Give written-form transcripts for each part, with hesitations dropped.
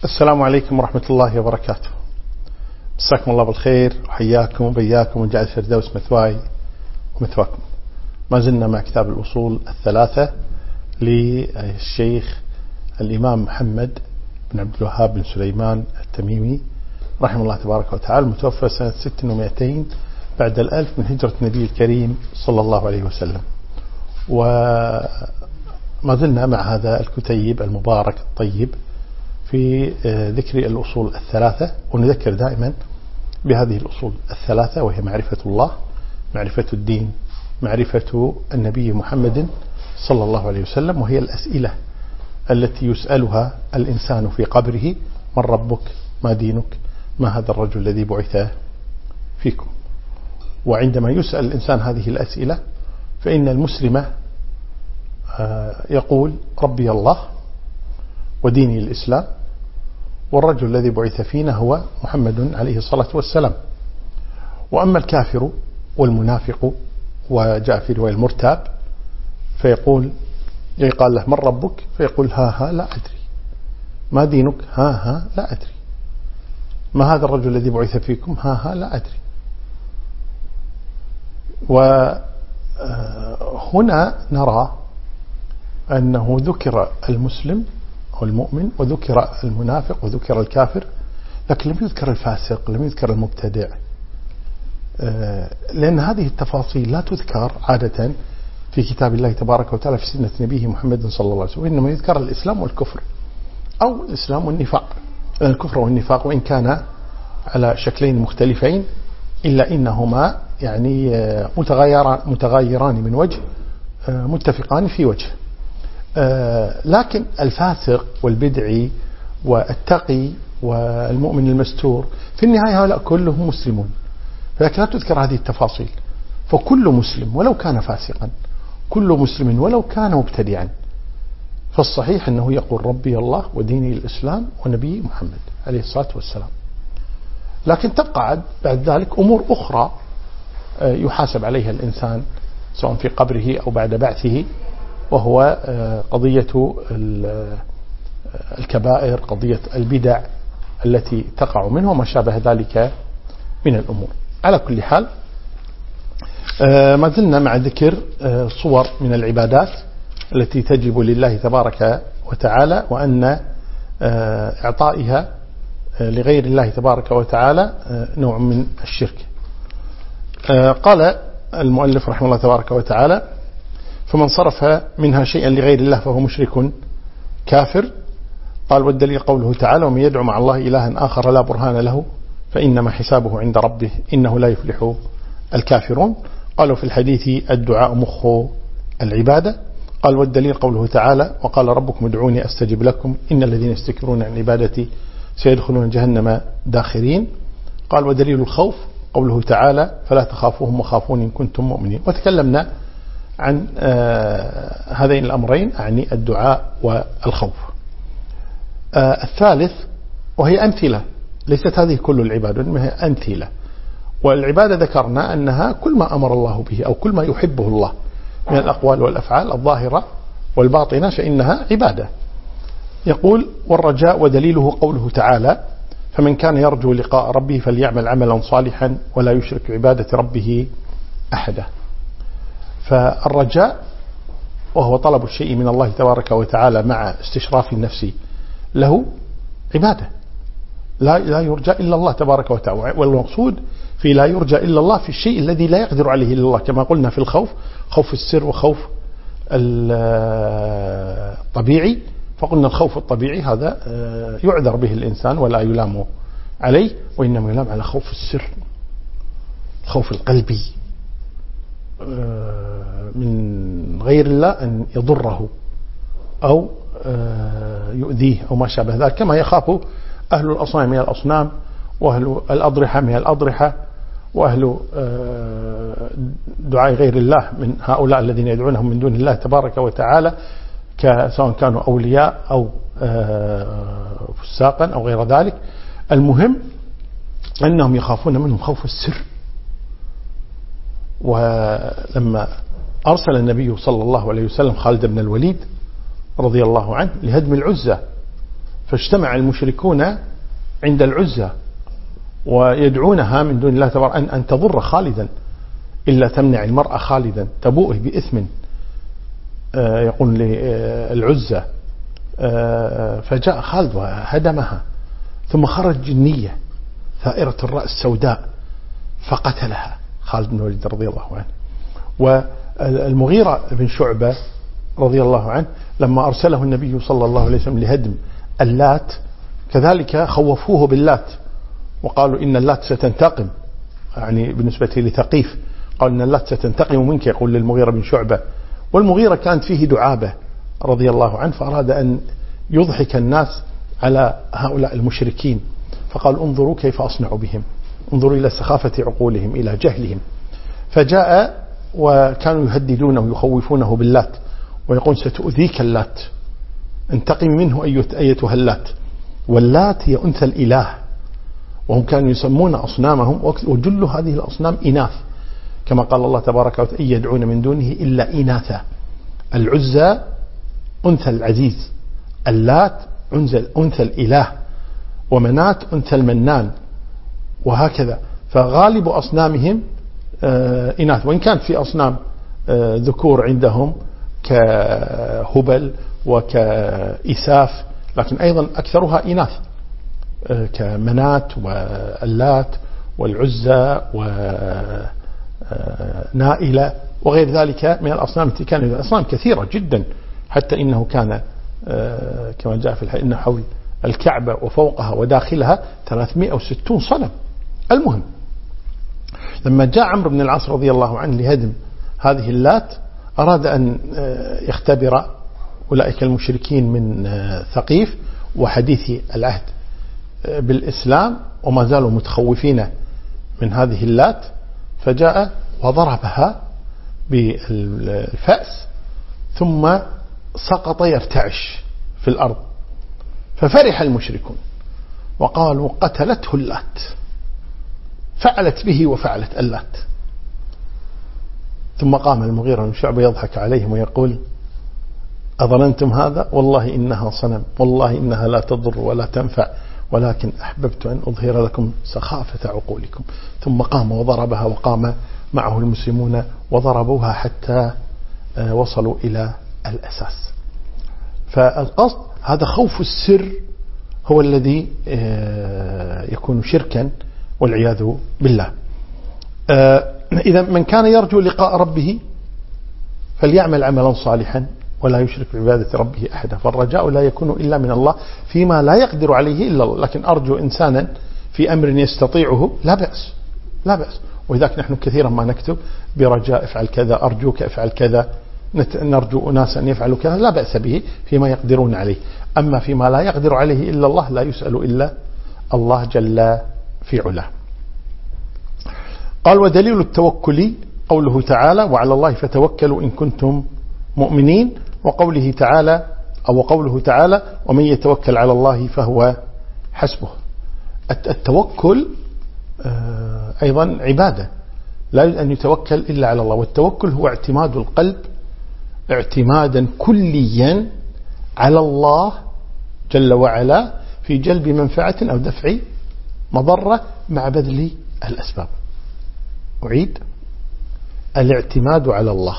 السلام عليكم ورحمة الله وبركاته. مساكم الله بالخير وحياكم وبياكم وجعل الفردوس مثواي ومثواكم. ما زلنا مع كتاب الأصول الثلاثة للشيخ الإمام محمد بن عبد الوهاب بن سليمان التميمي رحمه الله تبارك وتعالى، متوفى سنة 600 بعد 1000 من هجرة النبي الكريم صلى الله عليه وسلم. وما زلنا مع هذا الكتيب المبارك الطيب في ذكر الأصول الثلاثة، ونذكر دائما بهذه الأصول الثلاثة، وهي معرفة الله، معرفة الدين، معرفة النبي محمد صلى الله عليه وسلم، وهي الأسئلة التي يسألها الإنسان في قبره: من ربك؟ ما دينك؟ ما هذا الرجل الذي بعث فيكم؟ وعندما يسأل الإنسان هذه الأسئلة فإن المسلم يقول: ربي الله وديني الإسلام، والرجل الذي بعث فينا هو محمد عليه الصلاة والسلام. وأما الكافر والمنافق، وجاء في رواية المرتاب، فيقول قال له: من ربك؟ فيقول: ها لا أدري. ما دينك؟ ها لا أدري. ما هذا الرجل الذي بعث فيكم؟ ها لا أدري. وهنا نرى أنه ذكر المسلم أو المؤمن، وذكر المنافق، وذكر الكافر، لكن لم يذكر الفاسق، لم يذكر المبتدع، لأن هذه التفاصيل لا تذكر عادة في كتاب الله تبارك وتعالى في سنة نبيه محمد صلى الله عليه وسلم، إنما يذكر الإسلام والكفر، أو الإسلام والنفاق. الكفر والنفاق وإن كان على شكلين مختلفين، إلا إنهما يعني متغايران من وجه، متفقان في وجه. لكن الفاسق والبدعي والتقي والمؤمن المستور في النهاية هؤلاء كلهم مسلمون، فلكن لا تذكر هذه التفاصيل. فكل مسلم ولو كان فاسقا، كل مسلم ولو كان مبتدعا، فالصحيح أنه يقول: ربي الله وديني الإسلام ونبي محمد عليه الصلاة والسلام. لكن تبقى بعد ذلك أمور أخرى يحاسب عليها الإنسان سواء في قبره أو بعد بعثه، وهو قضية الكبائر، قضية البدع التي تقع منه وما شابه ذلك من الأمور. على كل حال، ما زلنا مع ذكر صور من العبادات التي تجب لله تبارك وتعالى، وأن إعطائها لغير الله تبارك وتعالى نوع من الشرك. قال المؤلف رحمه الله تبارك وتعالى: فمن صرف منها شيئا لغير الله فهو مشرك كافر. قال: والدليل قوله تعالى: ومن يدعو مع الله إلها آخر لا برهان له فإنما حسابه عند ربه إنه لا يفلح الكافرون. قالوا في الحديث: الدعاء مخ العبادة. قال: والدليل قوله تعالى: وقال ربكم ادعوني أستجب لكم إن الذين يستكبرون عن عبادتي سيدخلون جهنم داخرين. قال: ودليل الخوف قوله تعالى: فلا تخافوهم وخافون إن كنتم مؤمنين. وتكلمنا عن هذين الأمرين، يعني الدعاء والخوف. الثالث وهي أمثلة، ليست هذه كل العبادة، إنما هي أمثلة. والعبادة ذكرنا أنها كل ما أمر الله به أو كل ما يحبه الله من الأقوال والأفعال الظاهرة والباطنة فإنها عبادة. يقول: والرجاء ودليله قوله تعالى: فمن كان يرجو لقاء ربه فليعمل عملا صالحا ولا يشرك بعبادة ربه أحدا. فالرجاء وهو طلب الشيء من الله تبارك وتعالى مع استشراف النفس له عبادة. لا يرجى إلا الله تبارك وتعالى، والمقصود في لا يرجى إلا الله في الشيء الذي لا يقدر عليه إلا الله، كما قلنا في الخوف: خوف السر وخوف الطبيعي. فقلنا الخوف الطبيعي هذا يعذر به الإنسان ولا يلام عليه، وإنما يلام على خوف السر، خوف القلبي من غير الله أن يضره أو يؤذيه أو ما شابه ذلك، كما يخاف أهل الأصنام من الأصنام، وأهل الأضرحة من الأضرحة، وأهل دعاء غير الله من هؤلاء الذين يدعونهم من دون الله تبارك وتعالى، سواء كانوا أولياء أو فساقا أو غير ذلك. المهم أنهم يخافون منهم خوف السر. ولما أرسل النبي صلى الله عليه وسلم خالد بن الوليد رضي الله عنه لهدم العزة، فاجتمع المشركون عند العزى ويدعونها من دون الله تبارك أن تضر خالدا إلا تمنع المرأة خالدا تبوءه بإثم، يقول للعزى. فجاء خالد وهدمها، ثم خرج جنية ثائرة الرأس سوداء فقتلها خالد بن الوليد رضي الله عنه. والمغيرة بن شعبة رضي الله عنه لما أرسله النبي صلى الله عليه وسلم لهدم اللات كذلك خوفوه باللات وقالوا إن اللات ستنتقم، يعني بالنسبة لثقيف قال إن اللات ستنتقم منك، يقول للمغيرة بن شعبة. والمغيرة كانت فيه دعابة رضي الله عنه، فأراد أن يضحك الناس على هؤلاء المشركين، فقال انظروا كيف أصنع بهم، انظروا إلى سخافة عقولهم إلى جهلهم. فجاء وكانوا يهددونه ويخوفونه باللات ويقول ستؤذيك اللات، انتقم منه أيتها اللات. واللات هي أنثى الإله، وهم كانوا يسمون أصنامهم وجل هذه الأصنام إناث، كما قال الله تبارك وتعالى إن يدعون من دونه إلا إناثا. العزى أنثى العزيز، اللات أنثى الإله، ومنات أنثى المنان، وهكذا. فغالب أصنامهم إناث، وإن كانت في أصنام ذكور عندهم كهبل وكإساف، لكن أيضا أكثرها إناث كمنات واللات والعزى ونائلة وغير ذلك من الأصنام التي كانت أصنام كثيرة جدا، حتى إنه كان كما جاء في الحديث إن حول الكعبة وفوقها وداخلها 360 صنم. المهم لما جاء عمرو بن العاص رضي الله عنه لهدم هذه اللات أراد أن يختبر أولئك المشركين من ثقيف وحديث العهد بالإسلام وما زالوا متخوفين من هذه اللات، فجاء وضربها بالفأس ثم سقط يرتعش في الأرض، ففرح المشركون وقالوا قتلته اللات، فعلت به وفعلت اللات. ثم قام المغيرة بن شعبة يضحك عليهم ويقول أظننتم هذا؟ والله إنها صنم، والله إنها لا تضر ولا تنفع، ولكن أحببت أن أظهر لكم سخافة عقولكم. ثم قام وضربها، وقام معه المسلمون وضربوها حتى وصلوا إلى الأساس. فالقصد هذا خوف السر هو الذي يكون شركا والعياذ بالله. إذا من كان يرجو لقاء ربه فليعمل عملا صالحا ولا يشرك بعبادة ربه أحدا. فالرجاء لا يكون إلا من الله فيما لا يقدر عليه إلا الله، لكن أرجو إنسانا في أمر يستطيعه لا بأس، لا بأس. وإذاك نحن كثيرا ما نكتب برجاء افعل كذا، أرجوك افعل كذا، نرجو أناس أن يفعلوا كذا، لا بأس به فيما يقدرون عليه. أما فيما لا يقدر عليه إلا الله لا يسأل إلا الله جل في علاه. قال ودليل التوكل قوله تعالى وعلى الله فتوكلوا إن كنتم مؤمنين، وقوله تعالى أو قوله تعالى ومن يتوكل على الله فهو حسبه. التوكل أيضا عبادة، لا يجوز أن يتوكل إلا على الله. والتوكل هو اعتماد القلب اعتمادا كليا على الله جل وعلا في جلب منفعة أو دفع مضرة مع بذل الأسباب. أعيد: الاعتماد على الله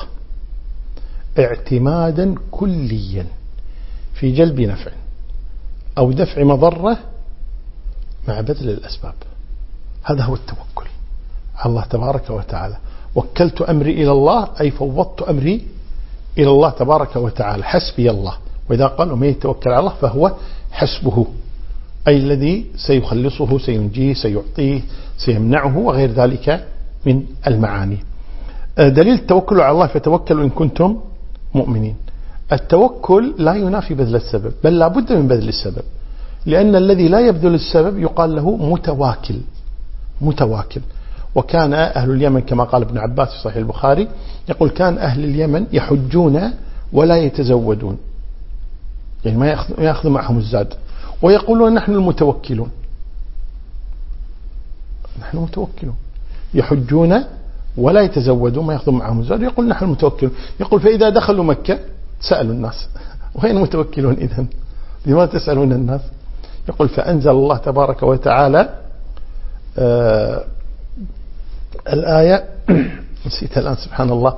اعتمادا كليا في جلب نفع أو دفع مضرة مع بذل الأسباب، هذا هو التوكل على الله تبارك وتعالى. وكلت أمري إلى الله أي فوضت أمري إلى الله تبارك وتعالى، حسبي الله. وإذا قال ومن يتوكل على الله فهو حسبه، أي الذي سيخلصه سينجيه سيعطيه سيمنعه وغير ذلك من المعاني. دليل التوكل على الله فتوكلوا إن كنتم مؤمنين. التوكل لا ينافي بذل السبب، بل لا بد من بذل السبب، لأن الذي لا يبذل السبب يقال له متواكل. متواكل. وكان أهل اليمن كما قال ابن عباس في صحيح البخاري يقول كان أهل اليمن يحجون ولا يتزودون، يعني ما يأخذ معهم الزاد، ويقولون نحن المتوكلون، نحن متوكلون، يحجون ولا يتزودون ما يأخذ معهم الزاد، يقول نحن المتوكلون. يقول فإذا دخلوا مكة سألوا الناس وين المتوكلون إذن؟ لماذا تسألون الناس؟ يقول فأنزل الله تبارك وتعالى الآية نسيتها الآن سبحان الله،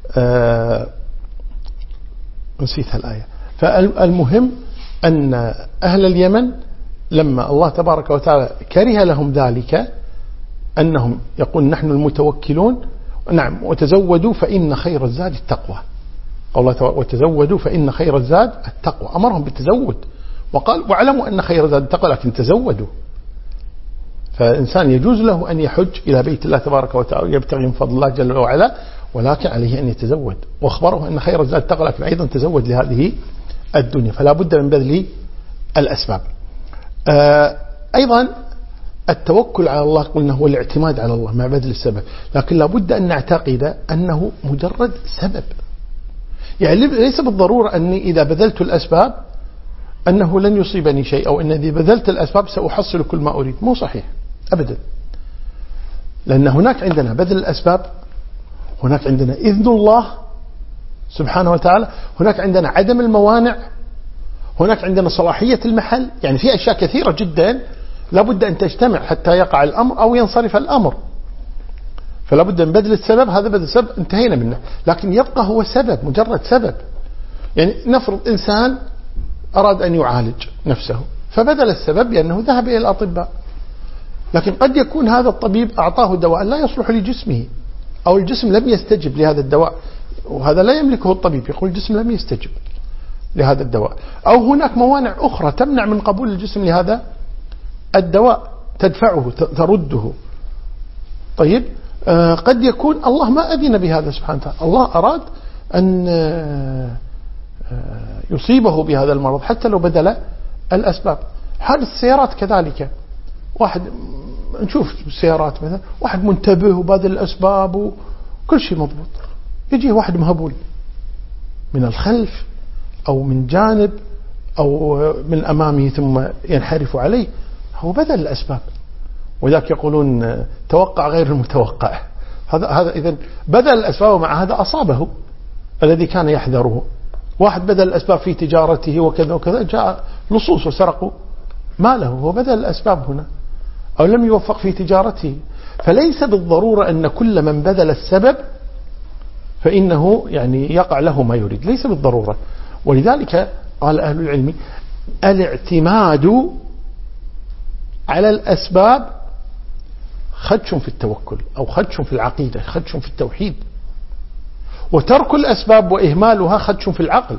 نسيتها الآية. فالمهم أن أهل اليمن لما الله تبارك وتعالى كره لهم ذلك أنهم يقول نحن المتوكلون، نعم، وتزودوا فإن خير الزاد التقوى. قال وتزودوا فإن خير الزاد التقوى، أمرهم بالتزود وقال واعلموا أن خير الزاد التقوى، لكن تزودوا. فإنسان يجوز له أن يحج إلى بيت الله تبارك وتعالى يبتغي من فضل الله جل وعلا، ولكن عليه أن يتزود، واخبره أن خير الزاد التقوى، لكن أيضا تزود لهذه الدنيا، فلا بد من بذل الأسباب. أيضا التوكل على الله قلنا هو الاعتماد على الله مع بذل السبب، لكن لا بد أن نعتقد أنه مجرد سبب. يعني ليس بالضرورة أني إذا بذلت الأسباب أنه لن يصيبني شيء، أو أن إذا بذلت الأسباب سأحصل كل ما أريد. مو صحيح أبدا، لأن هناك عندنا بذل الأسباب، هناك عندنا إذن الله سبحانه وتعالى، هناك عندنا عدم الموانع، هناك عندنا صلاحية المحل. يعني في أشياء كثيرة جدا لابد أن تجتمع حتى يقع الأمر أو ينصرف الأمر، فلا بد من بذل السبب. هذا بذل السبب انتهينا منه، لكن يبقى هو سبب، مجرد سبب. يعني نفرض إنسان أراد أن يعالج نفسه فبذل السبب بأنه ذهب إلى الأطباء، لكن قد يكون هذا الطبيب أعطاه دواء لا يصلح لجسمه، أو الجسم لم يستجب لهذا الدواء، وهذا لا يملكه الطبيب، يقول الجسم لم يستجب لهذا الدواء، أو هناك موانع أخرى تمنع من قبول الجسم لهذا الدواء، تدفعه ترده. طيب قد يكون الله ما أذن بهذا سبحانه وتعالى، الله أراد أن يصيبه بهذا المرض حتى لو بذل الأسباب. حادث السيارات كذلك، واحد نشوف السيارات مثلا واحد منتبه وباذل الأسباب وكل شيء مضبوط، يجي واحد مهبول من الخلف أو من جانب أو من أمامه ثم ينحرف عليه، هو بذل الأسباب. وذاك يقولون توقع غير المتوقع. هذا إذن بذل الأسباب، ومع هذا أصابه الذي كان يحذره. واحد بذل الأسباب في تجارته وكذا وكذا، جاء لصوص وسرقوا ماله، هو بذل الأسباب هنا، أو لم يوفق في تجارته. فليس بالضرورة أن كل من بذل السبب فإنه يعني يقع له ما يريد، ليس بالضرورة. ولذلك قال أهل العلم الاعتماد على الأسباب خدش في التوكل، أو خدش في العقيدة، خدش في التوحيد. وترك الأسباب وإهمالها خدش في العقل.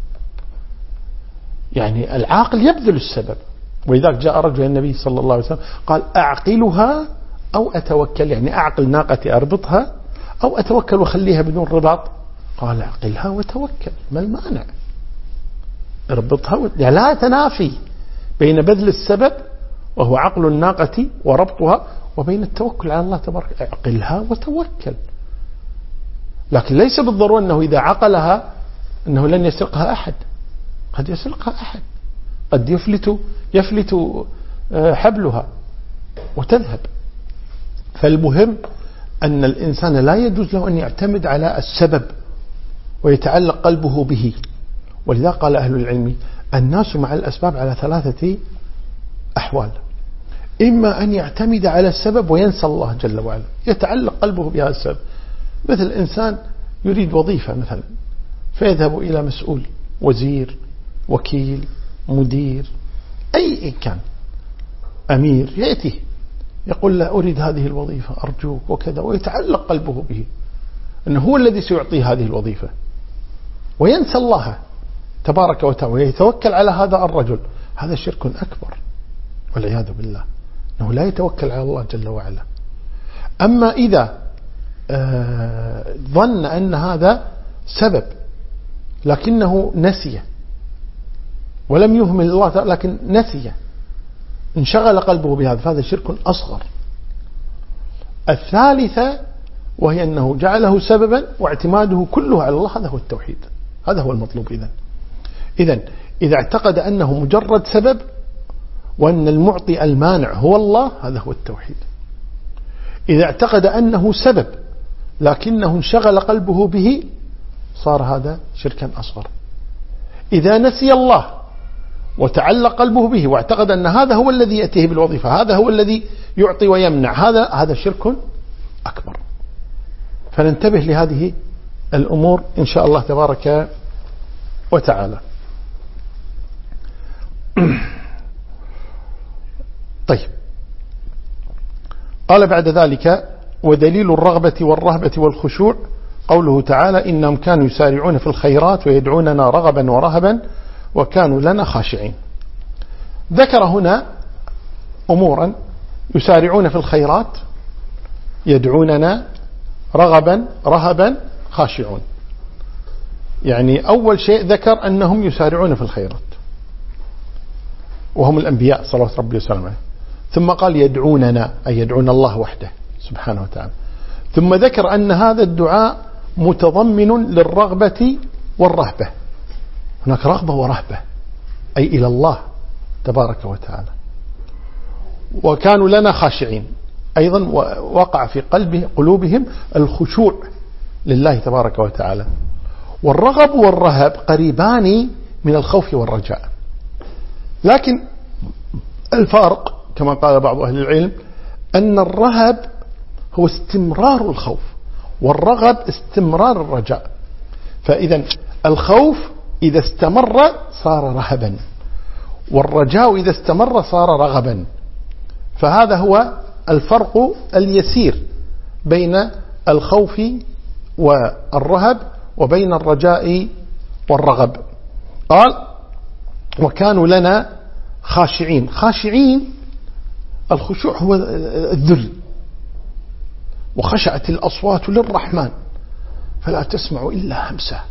يعني العاقل يبذل السبب، ولذلك جاء رجل النبي صلى الله عليه وسلم قال أعقلها أو أتوكل، يعني أعقل ناقتي أربطها أو أتوكل وخليها بدون رباط. قال أعقلها وتوكل، ما المانع؟ اربطها يعني لا تنافي بين بذل السبب وهو عقل الناقة وربطها وبين التوكل على الله تبارك. اعقلها وتوكل، لكن ليس بالضرورة أنه إذا عقلها أنه لن يسرقها أحد، قد يسرقها أحد، قد يفلت حبلها وتذهب. فالمهم أن الإنسان لا يجوز له أن يعتمد على السبب ويتعلق قلبه به. ولذا قال أهل العلم الناس مع الأسباب على 3 أحوال: إما أن يعتمد على السبب وينسى الله جل وعلا، يتعلق قلبه بهذا السبب، مثل إنسان يريد وظيفة مثلا فيذهب إلى مسؤول، وزير، وكيل، مدير، أي كان، أمير، يأتيه يقول له أريد هذه الوظيفة أرجوك وكذا، ويتعلق قلبه به أنه هو الذي سيعطيه هذه الوظيفة، وينسى الله تبارك وتعالى ويتوكل على هذا الرجل. هذا شرك أكبر والعياذ بالله، أنه لا يتوكل على الله جل وعلا. أما إذا ظن أن هذا سبب لكنه نسي ولم يهمل الله تعالى، لكن نسي، انشغل قلبه بهذا، فهذا شرك أصغر. الثالثة وهي أنه جعله سببا واعتماده كله على الله، هذا هو التوحيد، هذا هو المطلوب. إذن إذا اعتقد أنه مجرد سبب وأن المعطي المانع هو الله، هذا هو التوحيد. إذا اعتقد أنه سبب لكنه انشغل قلبه به، صار هذا شركا أصغر. إذا نسي الله وتعلق قلبه به واعتقد أن هذا هو الذي يأتيه بالوظيفة، هذا هو الذي يعطي ويمنع، هذا شرك أكبر. فننتبه لهذه الأمور إن شاء الله تبارك وتعالى. طيب، قال بعد ذلك: ودليل الرغبة والرهبة والخشوع قوله تعالى: إنهم كانوا يسارعون في الخيرات ويدعوننا رغبا ورهبا وكانوا لنا خاشعين. ذكر هنا أمورا: يسارعون في الخيرات، يدعوننا رغبا رهبا خاشعون. يعني أول شيء ذكر أنهم يسارعون في الخيرات وهم الأنبياء صلوات ربي وسلامه عليه، ثم قال يدعوننا أي يدعون الله وحده سبحانه وتعالى، ثم ذكر أن هذا الدعاء متضمن للرغبة والرهبة. هناك رغبة ورهبة أي إلى الله تبارك وتعالى. وكانوا لنا خاشعين، أيضا وقع في قلوبهم الخشوع لله تبارك وتعالى. والرغب والرهب قريبان من الخوف والرجاء، لكن الفارق كما قال بعض أهل العلم أن الرهب هو استمرار الخوف والرغب استمرار الرجاء. فإذا الخوف إذا استمر صار رهبا، والرجاء إذا استمر صار رغبا. فهذا هو الفرق اليسير بين الخوف والرهب وبين الرجاء والرغب. قال: وكانوا لنا خاشعين. خاشعين الخشوع هو الذل، وخشعت الأصوات للرحمن فلا تسمع إلا همسه.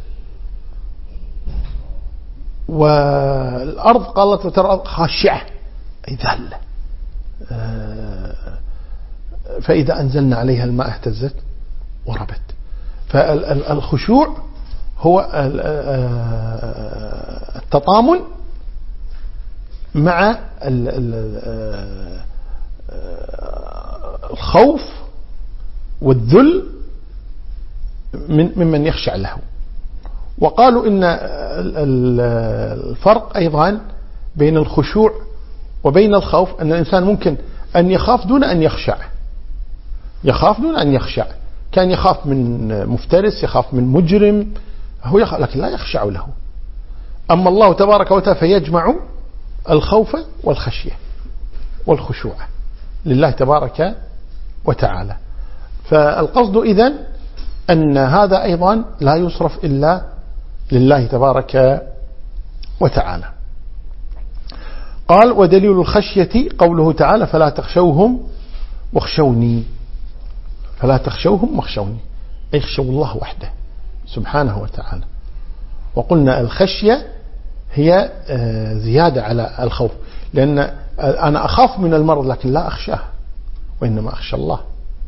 والأرض قالت وترى خاشعة أي ذلة، فإذا أنزلنا عليها الماء اهتزت وربت. فالخشوع هو التطامن مع الخوف والذل ممن يخشع له. وقالوا إن الفرق أيضا بين الخشوع وبين الخوف أن الإنسان ممكن أن يخاف دون أن يخشع، يخاف دون أن يخشع، كان يخاف من مفترس، يخاف من مجرم، هو لكن لا يخشع له. أما الله تبارك وتعالى فيجمع الخوف والخشية والخشوع لله تبارك وتعالى. فالقصد إذن أن هذا أيضا لا يصرف إلا لله تبارك وتعالى. قال: ودليل الخشية قوله تعالى: فلا تخشوهم واخشوني. فلا تخشوهم واخشوني أي اخشوا الله وحده سبحانه وتعالى. وقلنا الخشية هي زيادة على الخوف، لأن أنا أخاف من المرض لكن لا أخشاه، وإنما أخشى الله.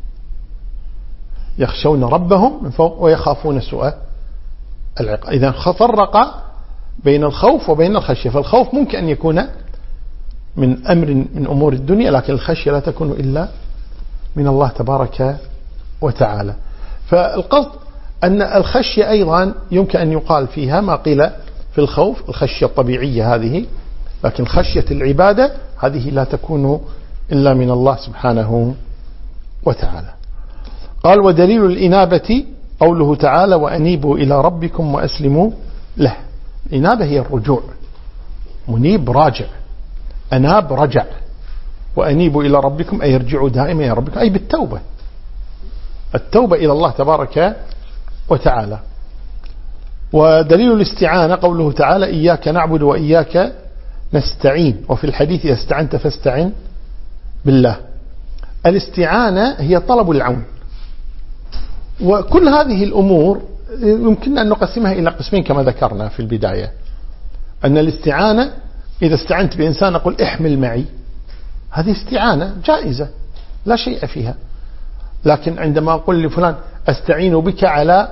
يخشون ربهم من فوق ويخافون سوء العقاب. إذا فرق بين الخوف وبين الخشية. فالخوف ممكن أن يكون من أمر من أمور الدنيا، لكن الخشية لا تكون إلا من الله تبارك وتعالى. فالقصد أن الخشية أيضا يمكن أن يقال فيها ما قيل في الخوف، الخشية الطبيعية هذه، لكن خشية العبادة هذه لا تكون إلا من الله سبحانه وتعالى. قال: ودليل الإنابة قوله تعالى: وأنيبوا إلى ربكم وأسلموا له. الإنابة هي الرجوع، منيب راجع، أناب رجع، وأنيبوا إلى ربكم أي يرجعوا دائما إلى ربكم أي بالتوبة، التوبة إلى الله تبارك وتعالى. ودليل الاستعانة قوله تعالى: إياك نعبد وإياك نستعين. وفي الحديث: إذا استعنت فاستعن بالله. الاستعانة هي طلب العون. وكل هذه الأمور يمكن أن نقسمها إلى قسمين كما ذكرنا في البداية، أن الاستعانة إذا استعنت بإنسان أقول احمل معي، هذه استعانة جائزة لا شيء فيها. لكن عندما أقول لفلان أستعين بك على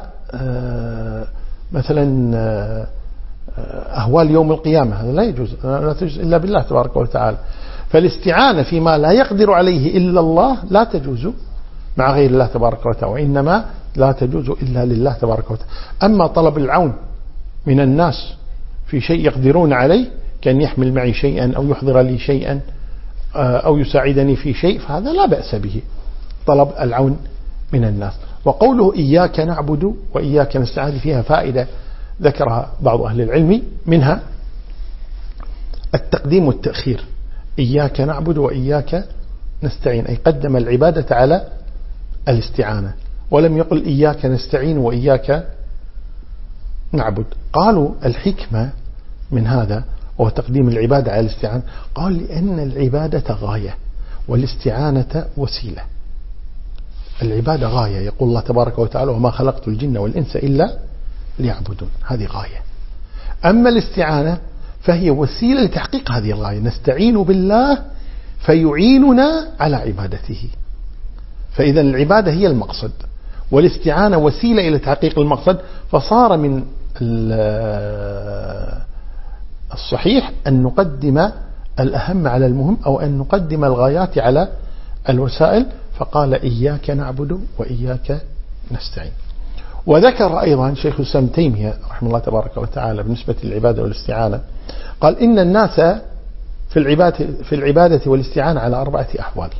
مثلا أهوال يوم القيامة، هذا لا يجوز، لا تجوز إلا بالله تبارك وتعالى. فالاستعانة فيما لا يقدر عليه إلا الله لا تجوز مع غير الله تبارك وتعالى، وإنما لا تجوز إلا لله تبارك وتعالى. أما طلب العون من الناس في شيء يقدرون عليه كأن يحمل معي شيئا أو يحضر لي شيئا أو يساعدني في شيء، فهذا لا بأس به، طلب العون من الناس. وقوله إياك نعبد وإياك نستعين فيها فائدة ذكرها بعض أهل العلم، منها التقديم والتأخير. إياك نعبد وإياك نستعين، أي قدم العبادة على الاستعانة، ولم يقل إياك نستعين وإياك نعبد. قالوا الحكمة من هذا وهو تقديم العبادة على الاستعانة، قال لأن العبادة غاية والاستعانة وسيلة. العبادة غاية، يقول الله تبارك وتعالى وما خلقت الجن والإنس إلا ليعبدون، هذه غاية. أما الاستعانة فهي وسيلة لتحقيق هذه الغاية، نستعين بالله فيعيننا على عبادته. فإذا العبادة هي المقصد والاستعانة وسيلة إلى تحقيق المقصد، فصار من الصحيح أن نقدم الأهم على المهم، أو أن نقدم الغايات على الوسائل. فقال إياك نعبد وإياك نستعين. وذكر أيضا شيخ الإسلام ابن تيمية رحمه الله تبارك وتعالى بالنسبة للعبادة والاستعانة، قال إن الناس في العبادة والاستعانة على 4 أحوال.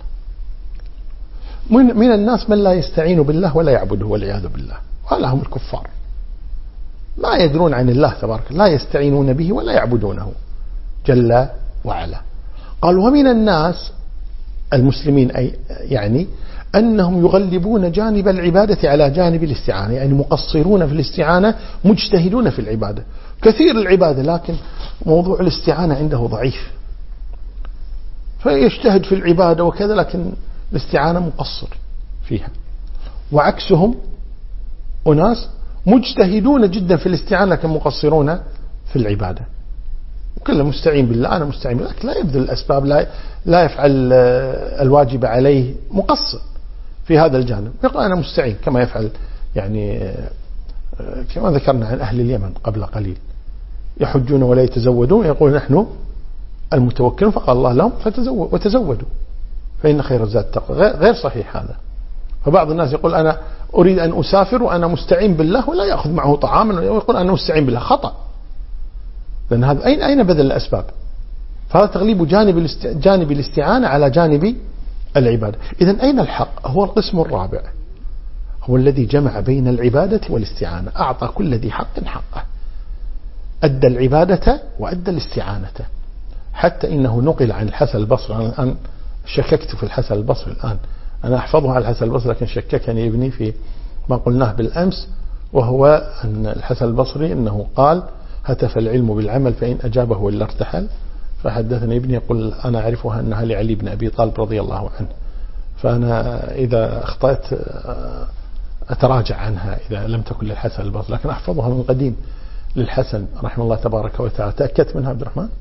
من الناس من لا يستعين بالله ولا يعبده والعياذ بالله، وهؤلاء هم الكفار، ما يدرون عن الله تبارك، لا يستعينون به ولا يعبدونه جل وعلا. قال ومن الناس المسلمين، أي يعني أنهم يغلبون جانب العبادة على جانب الاستعانة، يعني مقصرون في الاستعانة، مجتهدون في العبادة، كثير العبادة لكن موضوع الاستعانة عنده ضعيف، فيجتهد في العبادة وكذا لكن الاستعانة مقصر فيها. وعكسهم أناس مجتهدون جدا في الاستعانة لكن مقصرون في العبادة، وكله مستعين بالله، أنا مستعين بالله، لا يبذل الأسباب، لا يفعل الواجب عليه، مقصر في هذا الجانب، يقول أنا مستعين، كما يفعل يعني كما ذكرنا عن أهل اليمن قبل قليل، يحجون ولا يتزودون، يقول نحن المتوكلون، فقال الله لهم وتزودوا فإن خير الزاد التقوى. غير صحيح هذا. فبعض الناس يقول أنا أريد أن أسافر وأنا مستعين بالله، ولا يأخذ معه طعاما ويقول أنا مستعين بالله، خطأ، لأن هذا أين بذل الأسباب؟ فهذا تغليب جانب الاستعانة على جانب العبادة. إذن أين الحق؟ هو القسم الرابع، هو الذي جمع بين العبادة والاستعانة، أعطى كل ذي حق حقه، أدى العبادة وأدى الاستعانة. حتى إنه نقل عن الحسن البصري، أنا الآن شككت في الحسن البصري، الآن أنا أحفظها على الحسن البصري لكن شككني ابني في ما قلناه بالأمس، وهو أن الحسن البصري أنه قال هتف العلم بالعمل فإن أجابه ولا ارتحل. فحدثني ابني يقول أنا أعرفها أنها لعلي بن أبي طالب رضي الله عنه، فأنا إذا أخطأت أتراجع عنها إذا لم تكن للحسن البصري، لكن أحفظها من قديم للحسن رحمه الله تبارك وتعالى. تأكدت منها عبد الرحمن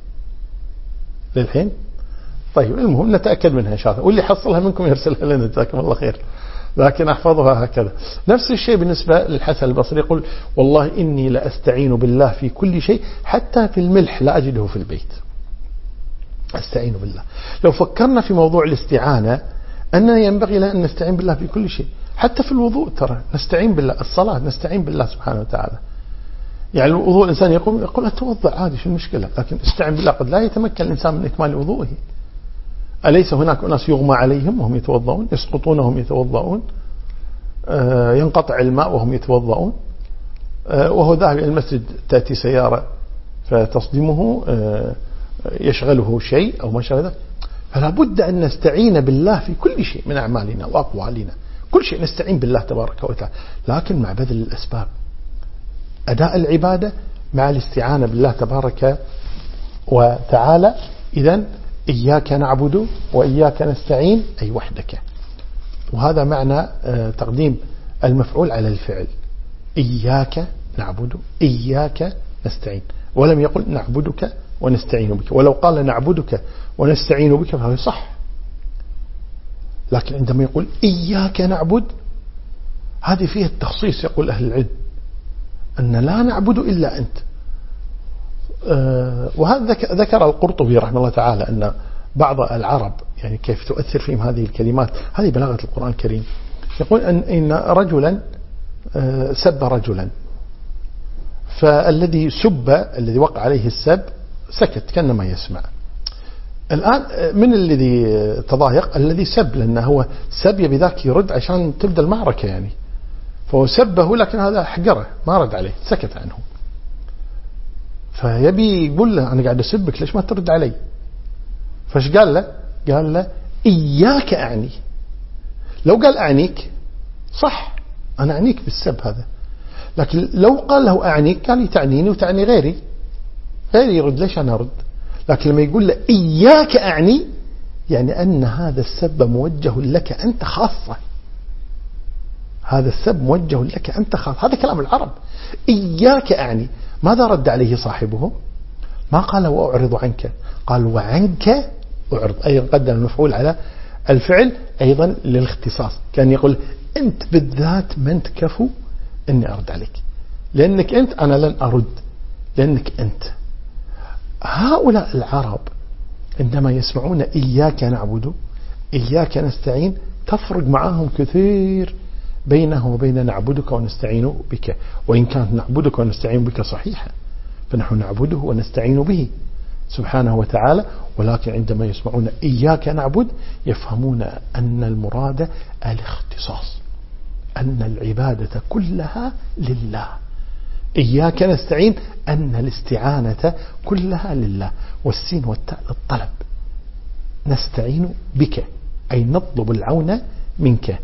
للحين؟ طيب المهم نتأكد منها إن شاء الله، واللي حصلها منكم يرسلها لنا جزاكم الله خير، لكن أحفظها هكذا. نفس الشيء بالنسبة للحسن البصري، يقول والله إني لأستعين بالله في كل شيء حتى في الملح لا أجده في البيت، أستعين بالله. لو فكرنا في موضوع الاستعانة أننا ينبغي لنا أن نستعين بالله في كل شيء، حتى في الوضوء ترى نستعين بالله، الصلاة نستعين بالله سبحانه وتعالى. يعني الوضوء الإنسان يقول أتوضأ عادي شو المشكلة، لكن استعين بالله قد لا يتمكن الإنسان من إكمال وضوءه. أليس هناك أناس يغمى عليهم وهم يتوضؤون، يسقطون وهم يتوضؤون، ينقطع الماء وهم يتوضؤون، وهو ذاهب إلى المسجد تأتي سيارة فتصدمه، يشغله شيء أو ما شابه ذلك. فلا بد أن نستعين بالله في كل شيء من أعمالنا وأقوالنا، كل شيء نستعين بالله تبارك وتعالى، لكن مع بذل الأسباب، أداء العبادة مع الاستعانة بالله تبارك وتعالى. إذن إياك نعبد وإياك نستعين، أي وحدك. وهذا معنى تقديم المفعول على الفعل، إياك نعبد إياك نستعين، ولم يقل نعبدك ونستعين بك. ولو قال نعبدك ونستعين بك فهو صح، لكن عندما يقول إياك نعبد هذه فيها التخصيص. يقول أهل العلم أن لا نعبد إلا أنت. وهذا ذكر القرطبي رحمه الله تعالى أن بعض العرب يعني كيف تؤثر فيهم هذه الكلمات، هذه بلاغة القرآن الكريم. يقول إن رجلا سب رجلا، فالذي سب الذي وقع عليه السب سكت كأنه ما يسمع. الآن من الذي تضايق؟ الذي سب، لأنه هو سب يبي ذاك يرد عشان تبدأ المعركة يعني، فهو سبه لكن هذا حقره ما رد عليه، سكت عنه. فيبي يقول له أنا قاعد أسبك ليش ما ترد علي؟ فايش قال له؟ قال له إياك أعني. لو قال أعنيك صح، أنا أعنيك بالسب هذا، لكن لو قال له أعنيك قال لي تعنيني وتعني غيري يرد، ليش أنا أرد؟ لكن لما يقول له إياك أعني يعني أن هذا السب موجه لك أنت خاصة، هذا السب موجه لك أنت خاصة، هذا كلام العرب. إياك أعني. ماذا رد عليه صاحبه؟ ما قال وأعرض عنك، قال وعنك أعرض، أيضا قدم المفعول على الفعل أيضا للاختصاص، كان يقول أنت بالذات من تكفو أني أرد عليك، لأنك أنت أنا لن أرد، لأنك أنت. هؤلاء العرب عندما يسمعون إياك نعبد إياك نستعين تفرق معهم كثير بينه وبين نعبدك ونستعين بك، وإن كانت نعبدك ونستعين بك صحيحة، فنحن نعبده ونستعين به سبحانه وتعالى، ولكن عندما يسمعون إياك نعبد يفهمون أن المراد الاختصاص، أن العبادة كلها لله. إياك نستعين أن الاستعانة كلها لله، والسين والتاء للطلب، نستعين بك أي نطلب العون منك.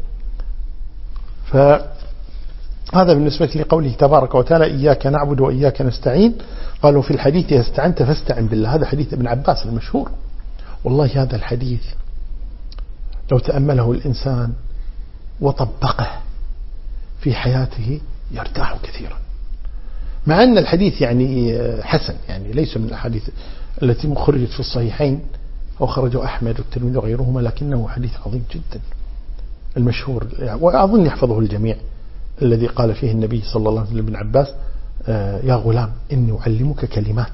فهذا بالنسبة لقوله تبارك وتعالى إياك نعبد وإياك نستعين. قالوا في الحديث إذا استعنت فاستعن بالله، هذا حديث ابن عباس المشهور. والله هذا الحديث لو تأمله الإنسان وطبقه في حياته يرتاح كثيرا، مع أن الحديث يعني حسن، يعني ليس من الأحاديث التي خرجت في الصحيحين أو خرجه أحمد والترمذي وغيرهما، لكنه حديث عظيم جدا المشهور، وأظن يحفظه الجميع، الذي قال فيه النبي صلى الله عليه وسلم ابن عباس يا غلام إني أعلمك كلمات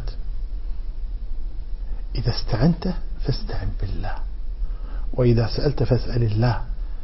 إذا استعنت فاستعن بالله، وإذا سألت فاسأل الله،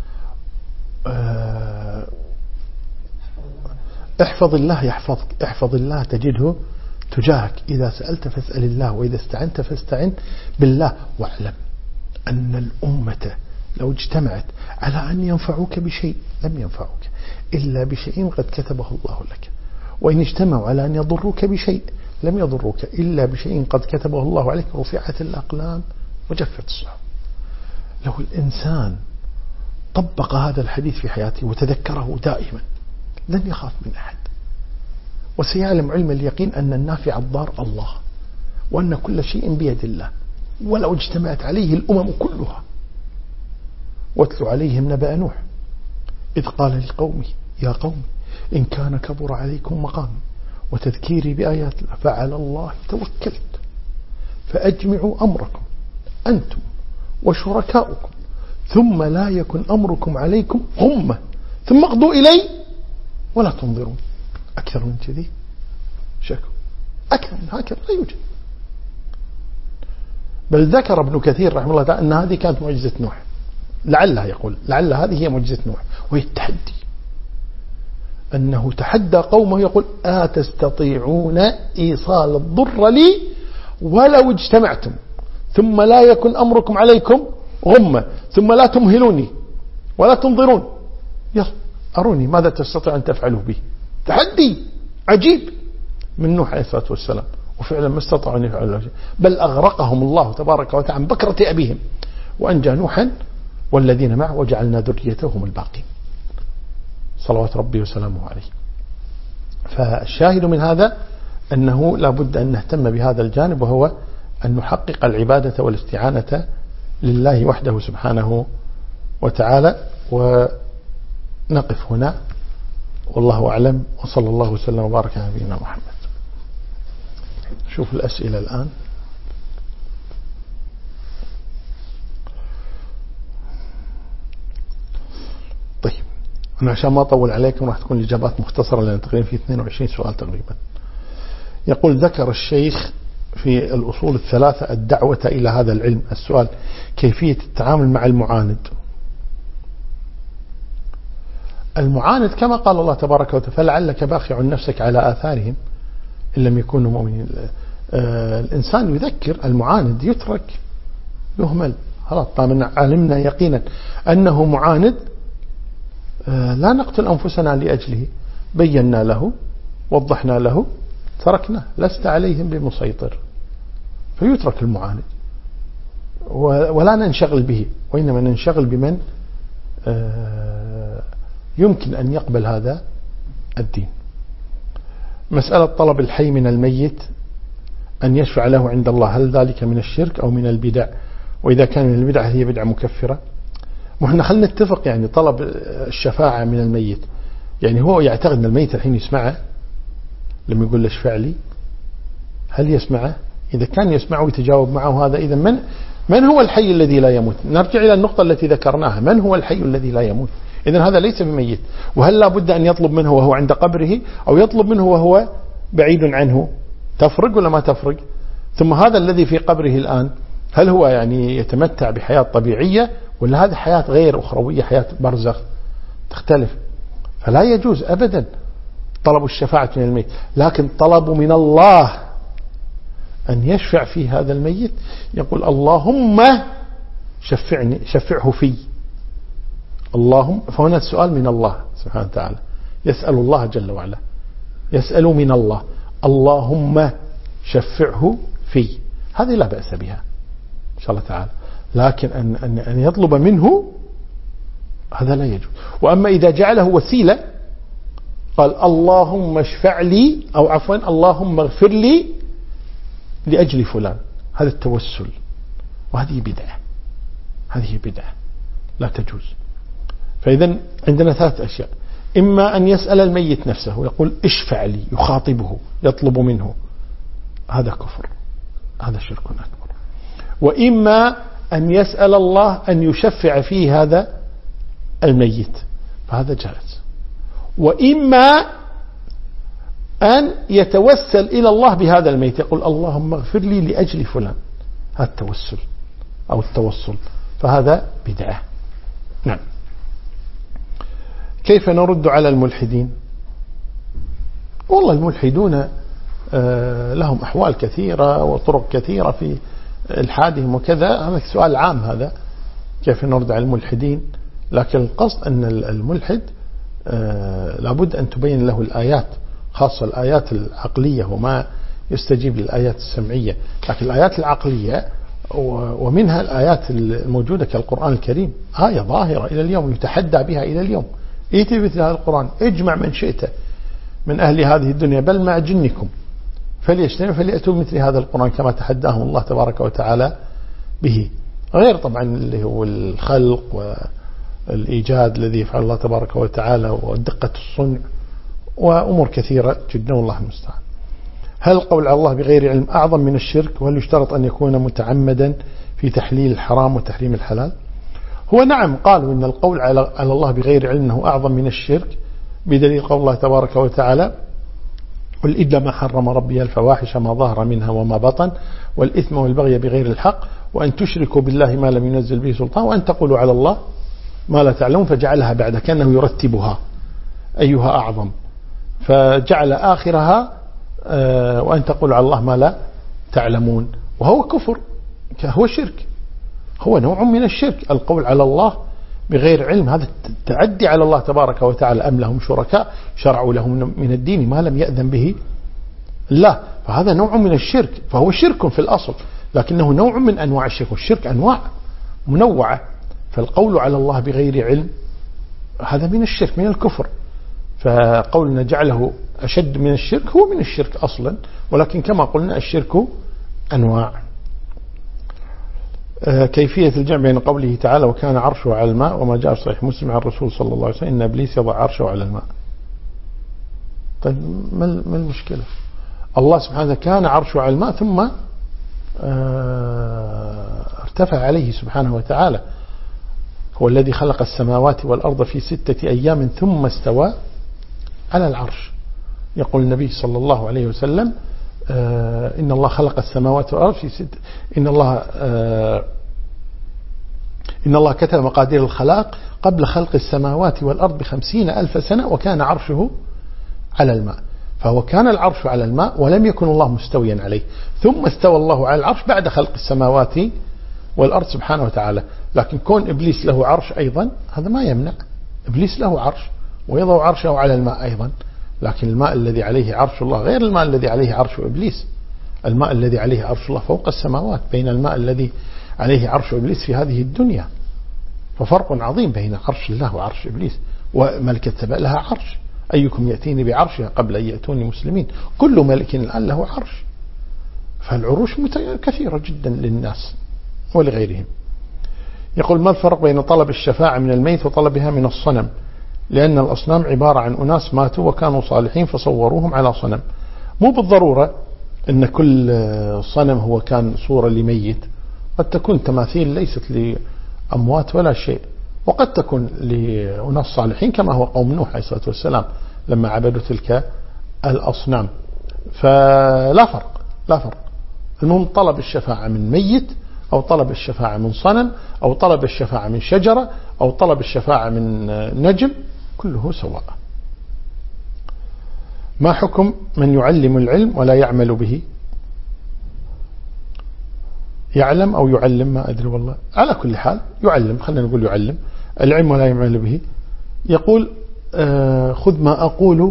احفظ الله يحفظك، احفظ الله تجده تجاهك، إذا سألت فاسأل الله، وإذا استعنت فاستعن بالله، واعلم أن الأمة لو اجتمعت على أن ينفعوك بشيء لم ينفعوك إلا بشيء قد كتبه الله لك، وإن اجتمعوا على أن يضروك بشيء لم يضروك إلا بشيء قد كتبه الله عليك، رفعت الأقلام وجفت الصحف. لو الإنسان طبق هذا الحديث في حياته وتذكره دائما لن يخاف من أحد، وسيعلم علم اليقين أن النافع الضار الله، وأن كل شيء بيد الله، ولو اجتمعت عليه الأمم كلها. واتل عليهم نبأ نوح إذ قال لقومه يا قوم إن كان كبر عليكم مقامي وتذكيري بآيات الله فعلى الله توكلت فأجمعوا أمركم أنتم وشركاؤكم ثم لا يكن أمركم عليكم غمة ثم اقضوا إلي ولا تنظرون. أكثر من كذي شكو، أكثر من هكذا لا يوجد. بل ذكر ابن كثير رحمه الله تعالى أن هذه كانت معجزة نوح، لعلها يقول لعل هذه هي معجزة نوح، وهي التحدي، أنه تحدى قومه يقول أتستطيعون إيصال الضر لي ولو اجتمعتم ثم لا يكن أمركم عليكم غمة ثم لا تمهلوني ولا تنظرون، يلا أروني ماذا تستطيع أن تفعلوا به. تحدي عجيب من نوح عليه الصلاة والسلام، وفعلا ما استطاعوا أن يفعلوا شيء، بل أغرقهم الله تبارك وتعالى عن بكرة أبيهم، وأنجى نوحا والذين معه وجعلنا ذريته هم الباقين صلوات ربي وسلامه عليه. فالشاهد من هذا أنه لا بد أن نهتم بهذا الجانب، وهو أن نحقق العبادة والاستعانة لله وحده سبحانه وتعالى. ونقف هنا والله أعلم، وصلى الله وسلم وبارك على نبينا محمد. شوف الأسئلة الآن. طيب أنا عشان ما أطول عليكم راح تكون الإجابات مختصرة، لأن تقريبا في 22 سؤال تقريبا. يقول ذكر الشيخ في الأصول الثلاثة الدعوة إلى هذا العلم. السؤال كيفية التعامل مع المعاند؟ المعاند كما قال الله تبارك وتعالى فلعلك باخع نفسك على آثارهم إن لم يكونوا مؤمنين. الإنسان يذكر، المعاند يترك يهمل. خلاص طالما علمنا يقينا أنه معاند لا نقتل أنفسنا لأجله، بينا له وضحنا له تركناه، لست عليهم بمسيطر، فيترك المعاند ولا ننشغل به، وإنما ننشغل بمن يمكن أن يقبل هذا الدين. مسألة طلب الحي من الميت أن يشفع له عند الله، هل ذلك من الشرك أو من البدع؟ وإذا كان من البدع هي بدعة مكفرة؟ وإحنا خلنا نتفق، يعني طلب الشفاعة من الميت، يعني هو يعتقد أن الميت الحين يسمعه لما يقول له اشفع لي، هل يسمعه؟ إذا كان يسمعه ويتجاوب معه هذا، إذا من هو الحي الذي لا يموت؟ نرجع إلى النقطة التي ذكرناها، من هو الحي الذي لا يموت؟ إذن هذا ليس بميت. وهل لا بد أن يطلب منه وهو عند قبره أو يطلب منه وهو بعيد عنه؟ تفرق ولا ما تفرق؟ ثم هذا الذي في قبره الآن هل هو يعني يتمتع بحياة طبيعية ولا هذه حياة غير أخروية، حياة برزخ تختلف؟ فلا يجوز أبدا طلب الشفاعة من الميت، لكن طلب من الله أن يشفع في هذا الميت، يقول اللهم شفعه في اللهم. فهنا السؤال من الله سبحانه وتعالى، يسأل الله جل وعلا، يسأل من الله اللهم شفعه في، هذه لا بأس بها إن شاء الله تعالى، لكن أن يطلب منه هذا لا يجوز. وأما إذا جعله وسيلة، قال اللهم اشفع لي، أو عفوا اللهم اغفر لي لأجل فلان، هذا التوسل، وهذه بدعة، هذه بدعة لا تجوز. فإذا عندنا ثلاث أشياء، إما أن يسأل الميت نفسه ويقول اشفع لي، يخاطبه يطلب منه، هذا كفر، هذا شرك أكبر. وإما أن يسأل الله أن يشفع فيه هذا الميت، فهذا جائز. وإما أن يتوسل إلى الله بهذا الميت، يقول اللهم اغفر لي لأجل فلان، هذا التوسل أو التوصل، فهذا بدعة. نعم. كيف نرد على الملحدين؟ والله الملحدون لهم أحوال كثيرة وطرق كثيرة في إلحادهم وكذا، هذا سؤال عام، هذا كيف نرد على الملحدين. لكن القصد أن الملحد لابد أن تبين له الآيات، خاصة الآيات العقلية، وما يستجيب للآيات السمعية. لكن الآيات العقلية ومنها الآيات الموجودة كالقرآن الكريم، آية ظاهرة إلى اليوم يتحدى بها إلى اليوم، ائتي بمثل هذا القرآن، اجمع من شئت من أهل هذه الدنيا بل مع جنكم فليأتوا بمثل هذا القرآن كما تحداهم الله تبارك وتعالى به. غير طبعا اللي هو الخلق والإيجاد الذي يفعل الله تبارك وتعالى، ودقة الصنع، وأمور كثيرة جدا والله المستعان. هل القول على الله بغير علم أعظم من الشرك؟ وهل يشترط أن يكون متعمدا في تحليل الحرام وتحريم الحلال؟ هو نعم، قالوا إن القول على الله بغير علم أنه أعظم من الشرك بدليل قول الله تبارك وتعالى قل إلا ما حرم ربي الفواحش ما ظهر منها وما بطن والإثم والبغي بغير الحق وأن تشركوا بالله ما لم ينزل به سلطان وأن تقولوا على الله ما لا تعلمون، فجعلها بعد كأنه يرتبها أيها أعظم، فجعل آخرها وأن تقولوا على الله ما لا تعلمون، وهو كفر، هو شرك، هو نوع من الشرك. القول على الله بغير علم هذا تعدي على الله تبارك وتعالى، أم لهم شركاء شرعوا لهم من الدين ما لم يأذن به الله، فهذا نوع من الشرك، فهو شرك في الأصل، لكنه نوع من أنواع الشرك، والشرك أنواع منوعة. فالقول على الله بغير علم هذا من الشرك، من الكفر، فقولنا جعله أشد من الشرك هو من الشرك أصلا، ولكن كما قلنا الشرك أنواع. كيفية الجمع بين قوله تعالى وكان عرشه على الماء وما جاء في صحيح مسلم عن الرسول صلى الله عليه وسلم إن إبليس يضع عرشه على الماء؟ طيب ما المشكلة؟ الله سبحانه كان عرشه على الماء ثم ارتفع عليه سبحانه وتعالى، هو الذي خلق السماوات والأرض في 6 أيام ثم استوى على العرش. يقول النبي صلى الله عليه وسلم إن الله خلق السماوات والأرض في 6، إن الله كتب مقادير الخلاق قبل خلق السماوات والأرض ب50,000 سنة وكان عرشه على الماء. فهو كان العرش على الماء ولم يكن الله مستويا عليه، ثم استوى الله على العرش بعد خلق السماوات والأرض سبحانه وتعالى. لكن كون إبليس له عرش أيضا هذا ما يمنع، إبليس له عرش ويضع عرشه على الماء أيضا، لكن الماء الذي عليه عرش الله غير الماء الذي عليه عرش إبليس. الماء الذي عليه عرش الله فوق السماوات، بين الماء الذي عليه عرش إبليس في هذه الدنيا، ففرق عظيم بين عرش الله وعرش إبليس. وملكة سبأ لها عرش، أيكم يأتيني بعرشها قبل أن يأتوني مسلمين. كل ملك الآن له عرش، فالعروش كثيرة جدا للناس ولغيرهم. يقول: ما الفرق بين طلب الشفاعة من الميت وطلبها من الصنم؟ لأن الأصنام عبارة عن أناس ماتوا وكانوا صالحين فصوروهم على صنم. مو بالضرورة أن كل صنم هو كان صورة لميت، قد تكون تماثيل ليست لأموات ولا شيء، وقد تكون لأناس صالحين كما هو قوم نوح عليه الصلاة والسلام لما عبدوا تلك الأصنام. فلا فرق، لا فرق. المهم طلب الشفاعة من ميت أو طلب الشفاعة من صنم أو طلب الشفاعة من شجرة أو طلب الشفاعة من نجم، كله سواء. ما حكم من يعلم العلم ولا يعمل به؟ يعلم أو يعلم، ما أدري والله. على كل حال يعلم، خلينا نقول يعلم العلم ولا يعمل به. يقول: خذ ما أقول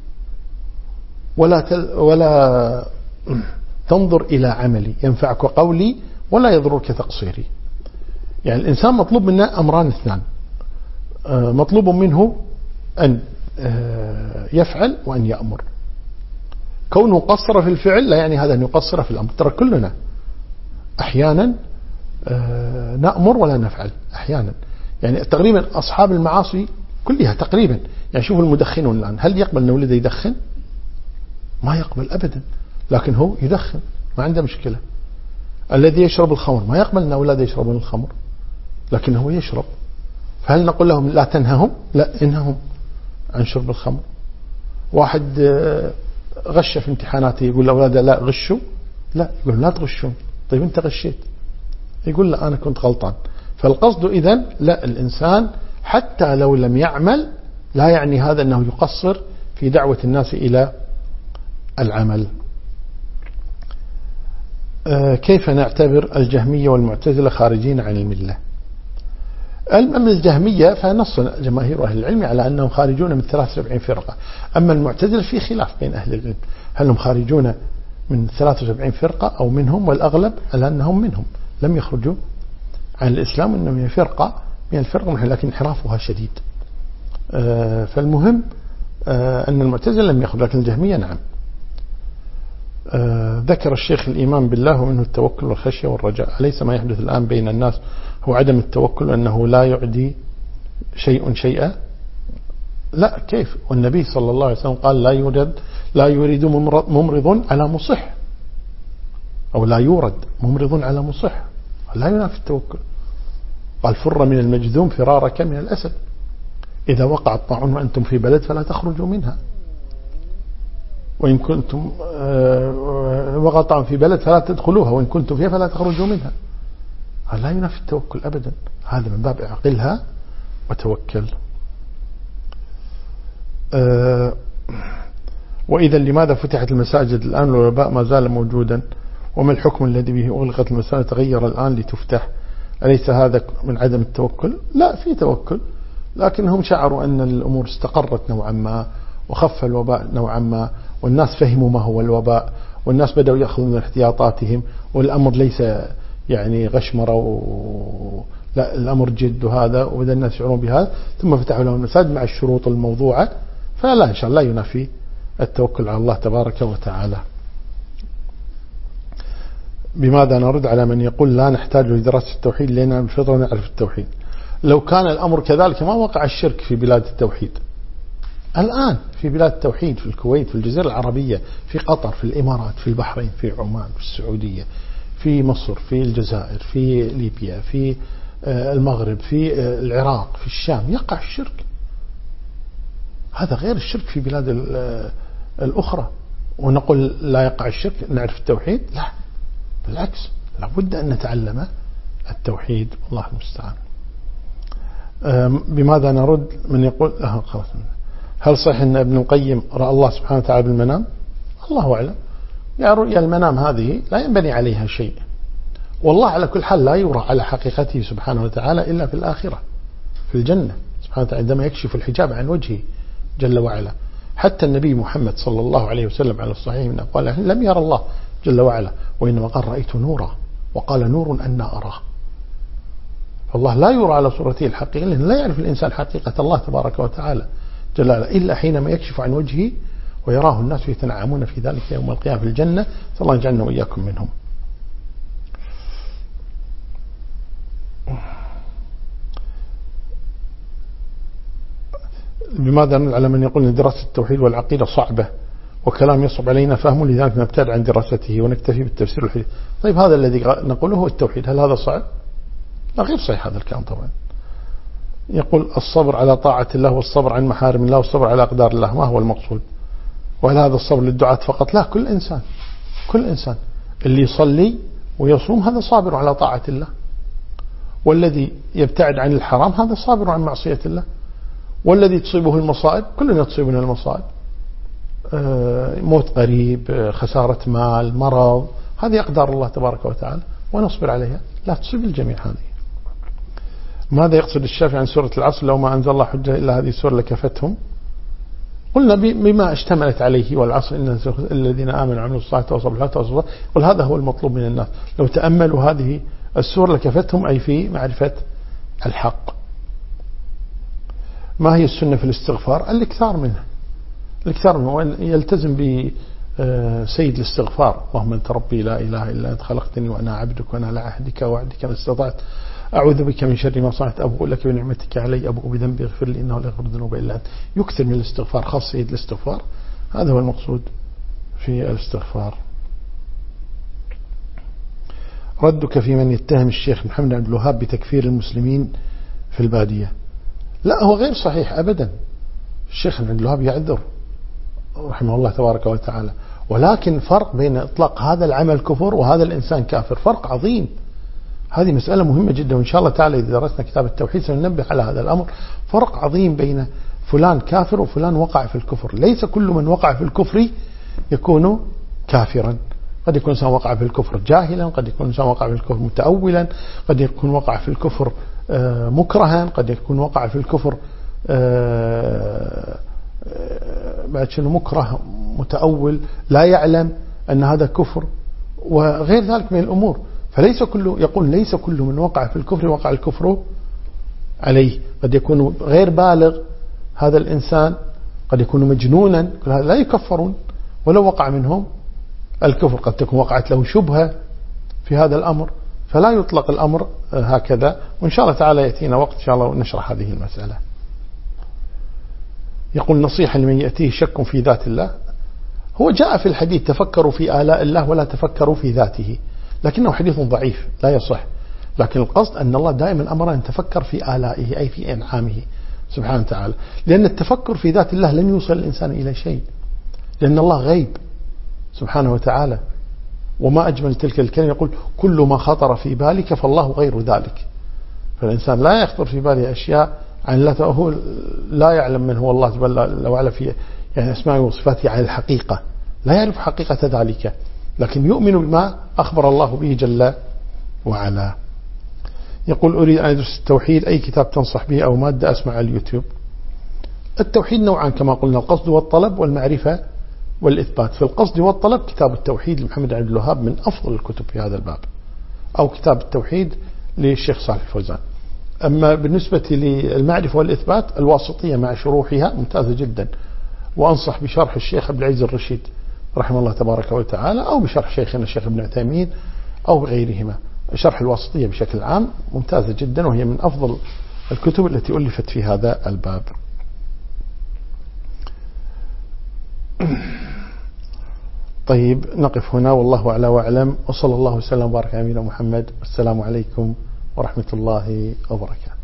ولا تنظر إلى عملي، ينفعك قولي ولا يضرك تقصيري. يعني الإنسان مطلوب منه أمران اثنان، مطلوب منه أن يفعل وأن يأمر. كونه قصر في الفعل لا يعني هذا أن يقصر في الأمر. ترى كلنا أحيانا نأمر ولا نفعل أحيانا. يعني تقريبا أصحاب المعاصي كلها تقريبا، يعني شوفوا المدخنون الآن، هل يقبل أن ولده يدخن؟ ما يقبل أبدا، لكن هو يدخن ما عنده مشكلة. الذي يشرب الخمر ما يقبل أن أولاده يشربون الخمر، لكن هو يشرب. فهل نقول لهم لا تنههم؟ لا، انههم عن شرب الخمر. واحد غش في امتحاناته يقول لأولاده لا غشوا، لا، يقول لا تغشون. طيب أنت غشيت، يقول لا أنا كنت غلطان. فالقصد إذن لا، الإنسان حتى لو لم يعمل لا يعني هذا أنه يقصر في دعوة الناس إلى العمل. كيف نعتبر الجهمية والمعتزلة خارجين عن الملة؟ أما الجهمية فنص جماهير أهل العلم على أنهم خارجون من 73 فرقة. أما المعتزلة في خلاف بين أهل العلم، هل هم خارجون من 73 فرقة أو منهم، والأغلب على أنهم منهم، لم يخرجوا عن الإسلام، إنهم فرقة من الفرق، لكن انحرافها شديد. فالمهم أن المعتزلة لم يخرج، لكن الجهمية نعم. ذكر الشيخ الإيمان بالله ومنه التوكل والخشية والرجاء. أليس ما يحدث الآن بين الناس هو عدم التوكل، أنه لا يعدي شيء شيئا؟ لا، كيف؟ والنبي صلى الله عليه وسلم قال لا يريد ممرض على مصح، أو لا يورد ممرض على مصح، لا ينافي التوكل. قال: فر من المجذوم فرارك من الأسد، إذا وقع الطاعون وأنتم في بلد فلا تخرجوا منها، وإن كنتم وقع في بلد فلا تدخلوها، وإن كنتم فيها فلا تخرجوا منها. لا ينافي التوكل أبدا، هذا من باب اعقلها وتوكل. وإذا لماذا فتحت المساجد الآن والوباء ما زال موجودا؟ وما الحكم الذي به أغلقت المساجد تغير الآن لتفتح؟ أليس هذا من عدم التوكل؟ لا، في توكل، لكنهم شعروا أن الأمور استقرت نوعا ما وخف الوباء نوعا ما، والناس فهموا ما هو الوباء، والناس بدأوا يأخذون احتياطاتهم، والأمر ليس يعني غشمرة لا، الأمر جد هذا، وبدأ الناس يشعرون بهذا، ثم فتحوا لهم المساجد مع الشروط الموضوعة. فلا، إن شاء الله ينافي التوكل على الله تبارك وتعالى. بماذا نرد على من يقول لا نحتاج لدراسة التوحيد لأننا بالفطرة نعرف التوحيد؟ لو كان الأمر كذلك ما وقع الشرك في بلاد التوحيد. الآن في بلاد التوحيد، في الكويت، في الجزيرة العربية، في قطر، في الإمارات، في البحرين، في عمان، في السعودية، في مصر، في الجزائر، في ليبيا، في المغرب، في العراق، في الشام، يقع الشرك. هذا غير الشرك في بلاد الأخرى. ونقول لا يقع الشرك نعرف التوحيد؟ لا، بالعكس، لابد أن نتعلم التوحيد، والله المستعان. بماذا نرد من يقول خلاص هل صحيح أن ابن القيم رأى الله سبحانه وتعالى بالمنام؟ الله أعلم. يا رؤيا المنام هذه لا ينبني عليها شيء، والله على كل حال لا يرى على حقيقته سبحانه وتعالى إلا في الآخرة في الجنة سبحانه وتعالى عندما يكشف الحجاب عن وجهه جل وعلا. حتى النبي محمد صلى الله عليه وسلم على الصحيح من أقواله لم يرى الله جل وعلا، وإنما قال رأيت نورا، وقال نور أن أراه. فالله لا يرى على صورته الحقيقية، لأن لا يعرف الإنسان حقيقة الله تبارك وتعالى جل وعلا إلا حينما يكشف عن وجهه ويراه الناس يتنعمون في ذلك يوم القيامة في الجنة. صلى الله يجعلنا وإياكم منهم. بماذا على من يقول أن دراسة التوحيد والعقيدة صعبة وكلام يصعب علينا فهمه، لذلك نبتعد عن دراسته ونكتفي بالتفسير الحديث؟ طيب هذا الذي نقوله هو التوحيد، هل هذا صعب؟ لا، غير صحيح هذا الكلام طبعا. يقول الصبر على طاعة الله والصبر عن محارم الله والصبر على أقدار الله، ما هو المقصود؟ وهل هذا الصبر للدعاة فقط؟ لا، كل إنسان اللي يصلي ويصوم هذا صابر على طاعة الله، والذي يبتعد عن الحرام هذا صابر عن معصية الله، والذي تصيبه المصائب كلنا تصيبنا المصائب، موت قريب، خسارة مال، مرض، هذه أقدار الله تبارك وتعالى ونصبر عليها، لا تصيب الجميع هذه. ماذا يقصد الشافعي عن سورة العصر؟ لو ما أنزل الله حجة إلا هذه السورة لكفتهم. قلنا بما اشتملت عليه، والعصر إن الذين آمنوا وعملوا الصالحات وصبروا بالحق وصبروا، قل هذا هو المطلوب من الناس. لو تأملوا هذه السورة لكفتهم، أي في معرفة الحق. ما هي السنة في الاستغفار؟ الإكثار منه، وأن يلتزم بسيد الاستغفار. اللهم أنت ربي لا إله إلا أنت خلقتني وأنا عبدك وأنا على عهدك ووعدك ما استطعت، أعوذ بك من شر ما صنعت، أبوء لك بنعمتك علي، أبوء بذنبي اغفر لي إنه لا يغفر الذنوب إلا أنت. يكثر من الاستغفار، خاص سيد الاستغفار، هذا هو المقصود في الاستغفار. ردك في من يتهم الشيخ محمد عبد الوهاب بتكفير المسلمين في البادية؟ لا، هو غير صحيح أبدا. الشيخ عبد الوهاب يعذر رحمه الله تبارك وتعالى، ولكن فرق بين إطلاق هذا العمل كفر وهذا الإنسان كافر، فرق عظيم. هذه مسألة مهمة جدا، وإن شاء الله تعالى إذا درسنا كتاب التوحيد سننبه على هذا الأمر. فرق عظيم بين فلان كافر وفلان وقع في الكفر. ليس كل من وقع في الكفر يكون كافرا، قد يكون إنسان وقع في الكفر جاهلا، قد يكون إنسان وقع في الكفر متأولا، قد يكون وقع في الكفر مكرها، قد يكون وقع في الكفر بعد شنو مكره متأول لا يعلم أن هذا كفر، وغير ذلك من الأمور. فليس كل من وقع في الكفر وقع الكفر عليه. قد يكون غير بالغ هذا الإنسان، قد يكون مجنونا، كل هذا لا يكفرون ولو وقع منهم الكفر. قد تكون وقعت له شبهة في هذا الأمر، فلا يطلق الأمر هكذا. وإن شاء الله تعالى يأتينا وقت إن شاء الله نشرح هذه المسألة. يقول نصيحة لمن يأتيه شك في ذات الله. هو جاء في الحديث تفكروا في آلاء الله ولا تفكروا في ذاته، لكنه حديث ضعيف لا يصح. لكن القصد أن الله دائما أمر أن تفكر في آلائه، أي في إنعامه سبحانه وتعالى، لأن التفكر في ذات الله لن يوصل الإنسان إلى شيء، لأن الله غيب سبحانه وتعالى. وما أجمل تلك الكلمة، يقول كل ما خطر في بالك فالله غير ذلك. فالإنسان لا يخطر في باله أشياء عن الله، هو لا يعلم من هو الله جل وعلا في يعني أسماءه وصفاته على الحقيقة، لا يعرف حقيقة ذلك، لكن يؤمن بما أخبر الله به جل وعلا. يقول أريد أن أدرس التوحيد، أي كتاب تنصح به أو مادة أسمع على اليوتيوب؟ التوحيد نوعان كما قلنا، القصد والطلب والمعرفة والإثبات. في القصد والطلب كتاب التوحيد لمحمد عبد الوهاب من أفضل الكتب في هذا الباب، أو كتاب التوحيد للشيخ صالح الفوزان. أما بالنسبة للمعرفة والإثبات الواسطية مع شروحها ممتازة جدا، وأنصح بشرح الشيخ عبد العزيز الرشيد رحمه الله تبارك وتعالى، أو بشرح شيخنا الشيخ ابن عثيمين أو بغيرهما. شرح الواسطية بشكل عام ممتازة جدا، وهي من أفضل الكتب التي ألفت في هذا الباب. طيب نقف هنا، والله أعلى وأعلم، وصلى الله وسلم وبارك على نبينا محمد. والسلام عليكم ورحمة الله وبركاته.